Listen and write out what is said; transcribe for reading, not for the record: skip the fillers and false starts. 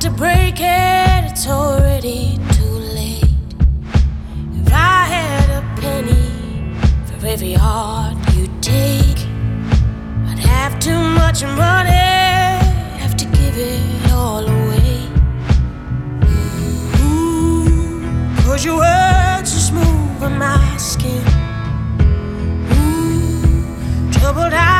to break it, it's already too late. If I had a penny for every heart you take, I'd have too much money, have to give it all away. Ooh, 'cause your words are smooth on my skin. Ooh, troubled eyes